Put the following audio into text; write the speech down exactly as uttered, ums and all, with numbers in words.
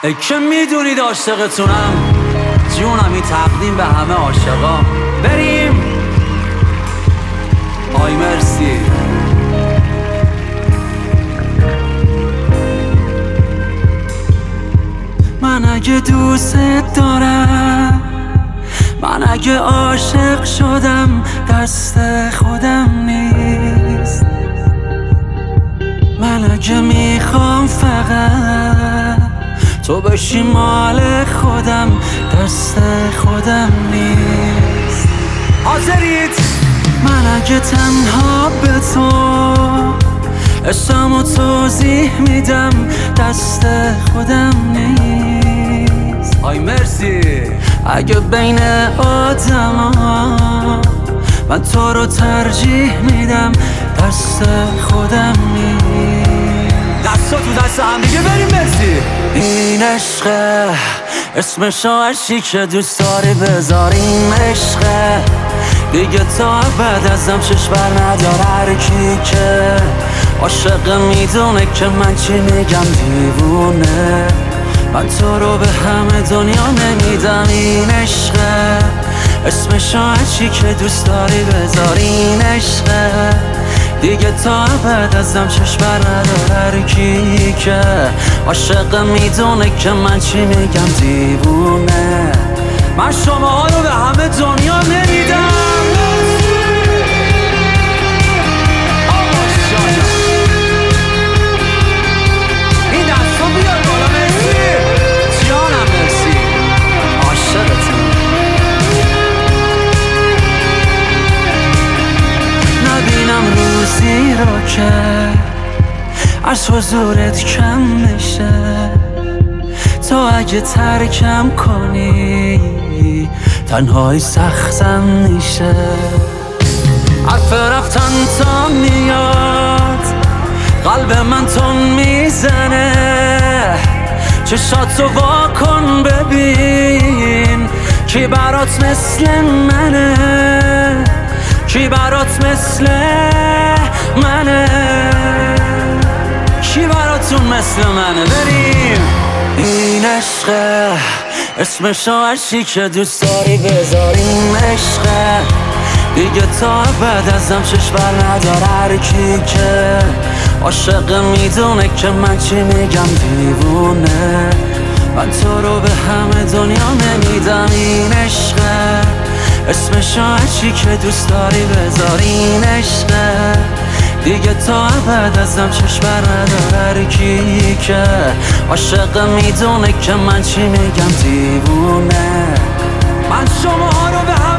ای که میدونید عاشقتونم، جونم این تقدیم به همه عاشقا. بریم. آی مرسی. من اگه دوست دارم، من اگه عاشق شدم، دست خودم نیست. من اگه میخوام فقط تو بشی مال خودم، دست خودم نیست. حاضرید؟ من اگه تنها به تو عشقمو توضیح میدم، دست خودم نیست. آی مرسی. اگه بین آدما من تو رو ترجیح میدم، دست خودم نیست. دستا تو دست هم دیگه بریم. مرسی. این عشقه، اسمشو عشقی که دوست داری بذار. این عشقه دیگه تا بعد ازم چشم بر نداره. هر کی که عاشق میدونه که من چی میگم دیوونه. من تو رو به همه دنیا نمیدم. این عشقه، اسمشو هرچی که دوست داری بذار. این عشقه دیگه تا بعد ازم چشم بر نداره. هر کی که عاشق میدونه که من چی میگم دیوونه. من شما رو به همه دنیا نمیدم. روزی رو که از حضورت کم میشه، تو اگه ترکم کنی تنهایی سختم میشه. حرف رفتن تا میاد، قلب من تون میزنه. چشاتو وا کن ببین کی برات مثل منه، کی برات مثل منه، کی براتون مثل منه. بریم. این عشقه، اسمشو عشقی که دوست داری بذار. این عشقه دیگه تا بعد ازم چشم بر نداره. هر کی که عاشق میدونه که من چی میگم دیوونه. من تو رو به همه دنیا نمیدم. این عشقه، اسمشو هرچی که دوست داری بذار. این عشقه دیگه تا بعد ازم چشم بر نداره. هر کی که عاشق میدونه که من چی میگم دیوونه. من شما رو به